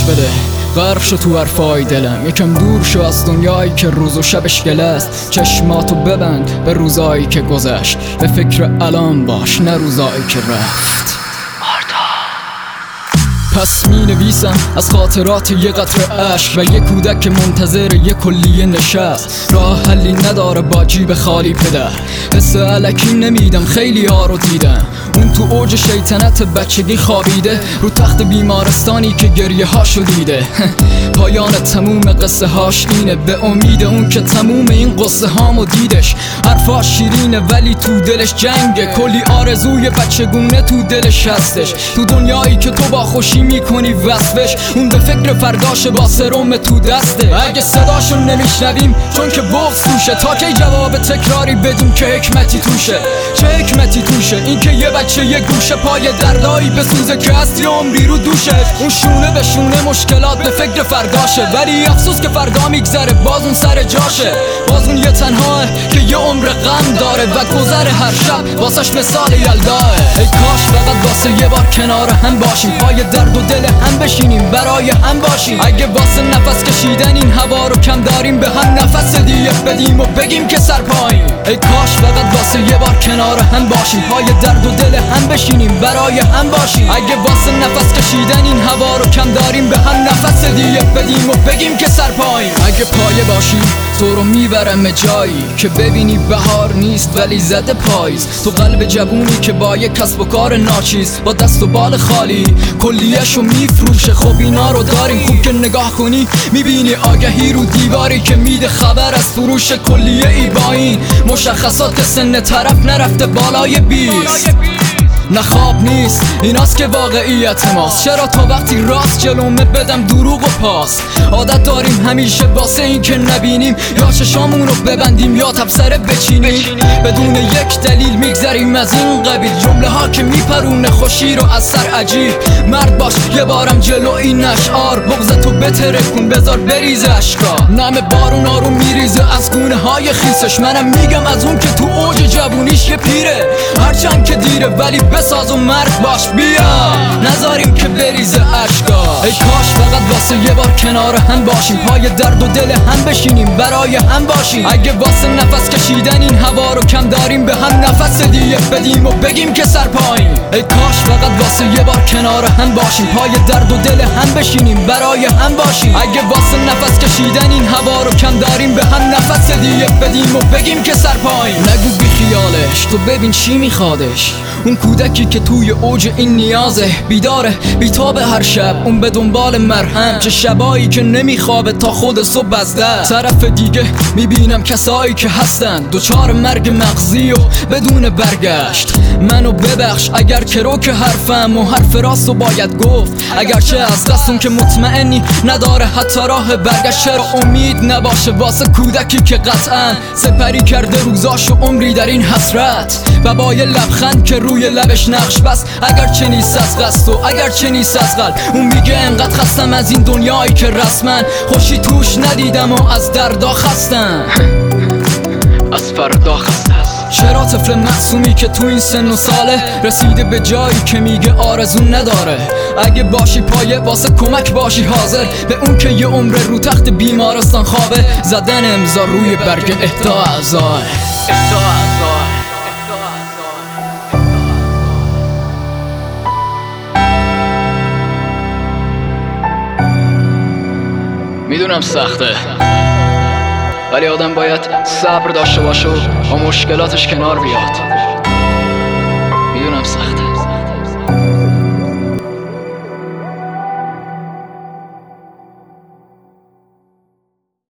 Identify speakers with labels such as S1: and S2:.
S1: بده، غرق شو تو حرفای دلم. یکم دور شو از دنیایی که روز و شبش گله است. چشماتو ببند به روزایی که گذشت، به فکر الان باش نه روزایی که رفت. پس می نویسم از خاطرات یه قطره عشق و یه کودک که منتظر یه کلیه نشست. راه حلی نداره با جیب خالی پدر، حس الکی نمیدم خیلی ها رو دیدم. اون تو اوج شیطنت بچگی خوابیده رو تخت بیمارستانی که گریه هاشو دیده. پایان تموم قصه هاش اینه، به امید اون که تموم این قصه هامو دیدش. حرفاش شیرینه ولی تو دلش جنگه، کلی آرزوی بچگونه تو دلش هستش. تو دنیایی که تو با خوشی میکنی وصفش، اون به فکر فرداشه با سرم تو دسته. اگه صداشو نمیشنویم چون که بغض توشه، تا که جواب تکراری بدیم که حکمتی توشه. چه حکمتی توشه؟ این که یه بچه یه گوشه پای دردایی بسوزه که اصلی عمری رو دوشه. اون شونه به شونه مشکلات به فکر فرداشه، ولی افسوس که فردا میگذره باز اون سر جاشه. باز اون یه تنهاه که یه عمر غم داره و گذر هر شب واسش مثال یلداه. ای کاش فقط واسه یه بار کنار هم باشیم، پای درد و دل هم بشینیم، برای هم باشیم. اگه واسه نفس کشیدن این هوا رو کم داریم، به هم نفس دیگه بدیم و بگیم که سر پایین. ای کاش فقط واسه یه بار کنار هم باشیم، پای درد و دل هم بشینیم، برای هم باشیم. اگه واسه نفس کشیدن این هوا رو کم داریم، به هم نفس دیگه بدیم و بگیم که سر پایین. اگه پایه باشی تو رو میبرم جایی که ببینی بهار نیست ولی زده پاییز. تو قلب جوونی که با یک کسب و کار ناچیز، با دست و بال خالی کلیه‌شو میفروشه. خب اینا رو داریم، خوب که نگاه کنی میبینی آگهی رو دیواری که میده خبر از فروش کلیه ای. با این مشخصات سن طرف نرفته بالای 20. نه خواب نیست ایناست که واقعیت ماست. چرا تا وقتی راست جلومه بدم دروغ و پاس؟ عادت داریم همیشه واسه این که نبینیم، یا چشامون رو ببندیم یا تبصره بچینیم. بدون یک دلیل میگذریم از این قبیل جمله ها که میپرونه خوشی رو از سر عجیب. مرد باش یه بارم جلو این اشعار، بغضتو بترکون بذار بریزه اشکا. نم بارون آروم میریزه از گونه های خیسش. منم میگم از اون که تو اوج جوونیش یه پیره، هرچند که دیره ولی بساز و مرد باش. بیا نذاریم که بریزه اشکا. ای کاش فقط واسه یه بار کنار هم باشیم، پای درد و دل هم بشینیم، برای هم باشیم. اگه واسه نفس کشیدن این هوا رو کم داریم، به هم نفس دیگه بدیم و بگیم که سر پایین. ای کاش فقط واسه یه بار کنار هم باشیم، پای درد و دل هم بشینیم، برای هم باشیم. اگه واسه نفس کشیدن این هوا رو کم داریم، به هم نفس دیگه بدیم و بگیم که سر پایین. نگو بی خیالش تو ببین چی میخوادش. اون کودکی که توی اوج این نیازه، بیداره بیتاب هر شب، اون به دنبال مرهم. چه شبایی که نمیخوابه تا خود صبح بزده. طرف دیگه میبینم کسایی که هستن دوچار مرگ مغزی و بدون برگشت. منو ببخش اگر که رو که حرفم و حرف راستو باید گفت، اگرچه از قصدم که مطمئنی نداره حتی راه برگشت. چرا امید نباشه واسه کودکی که قطعا سپری کرده روزاش و عمری در این حسرت، و با یه لبخند که روی لبش نقش بس. اگرچه نیست از قصد و اگرچه نیست از قلب، اون میگه انقدر خستم از این دنیایی که رسما خوشی توش ندیدم و از دردا خستم، از فردا خسته. چرا طفل معصومی که تو این سن و ساله رسیده به جایی که میگه آرزو نداره؟ اگه باشی پایه واسه کمک باشی حاضر، به اون که یه عمر رو تخت بیمارستان خوابه. زدن امضا روی برگ اهدا اعضای. میدونم سخته، ولی آدم باید صبر داشته باشه و با مشکلاتش کنار بیاد.